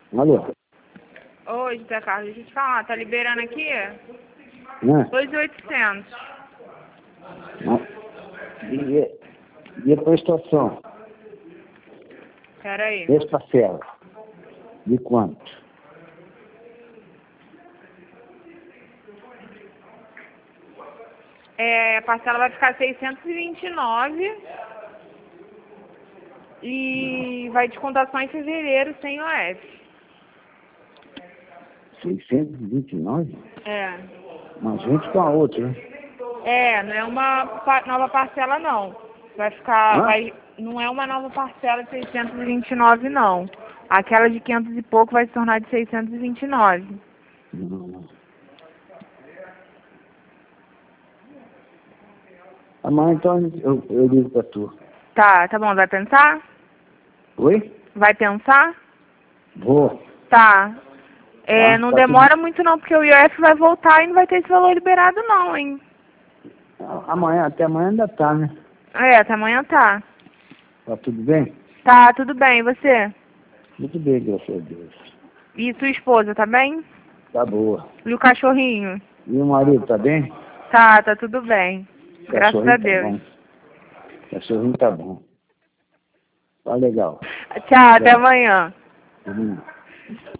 Alô? Oi, José Carlos, deixa eu te falar, tá liberando aqui? Né? 2.800. E a prestação? Pera aí. Esse parcela? De quanto? A parcela vai ficar 629 e vai descontar só em fevereiro sem OF. 629? É. Mas junto com a outra, né? Não é uma nova parcela não. Vai ficar, não é uma nova parcela de 629 não. Aquela de 500 e pouco vai se tornar de 629. Não. Amanhã então eu ligo pra tu. Tá bom, vai pensar? Oi? Vai pensar? Vou. Tá. Não Tá demora tudo... muito não, porque o IOF vai voltar e não vai ter esse valor liberado não, hein? Amanhã, até amanhã ainda tá, né? Até amanhã tá. Tá tudo bem? Tá, tudo bem, e você? Muito bem, graças a Deus. E sua esposa, tá bem? Tá boa. E o cachorrinho? E o marido, tá bem? Tá tudo bem. Graças a Cachorrinho tá Deus. bom. Cachorrinho tá bom. Tá legal. Tchau, até amanhã. Uhum.